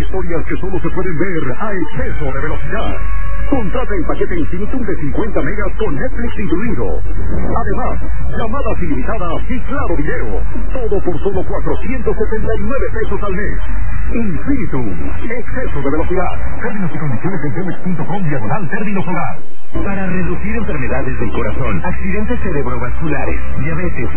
historias que solo se pueden ver a exceso de velocidad. Contrata el paquete Infinitum de 50 megas con Netflix incluido. Además, llamadas ilimitadas y claro video. Todo por solo 479 pesos al mes. Infinitum, exceso de velocidad. Términos y condiciones en telmex.com/término solar. Para reducir enfermedades del corazón, accidentes cerebrovasculares, diabetes,